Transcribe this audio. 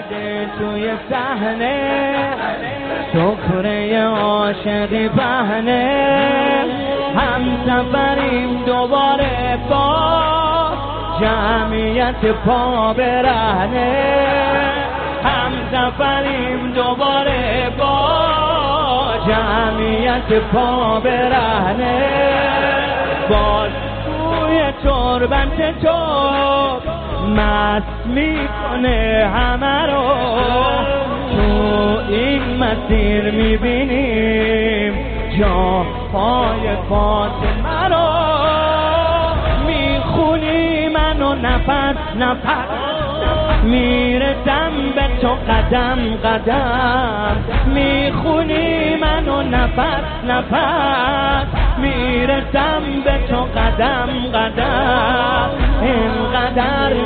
توی صحنه سکره عاشقی بهنه هم سفریم دوباره با جمعیت پا برهنه هم سفریم دوباره با جمعیت پا برهنه باز توی تربت تو مست میکنه همه رو تو این مسیر میبینیم جاهای فاطمه رو میخونی منو نفس نفس میرسم به تو قدم قدم میخونی منو نفس نفس میرسم به تو قدم قدم اینقدر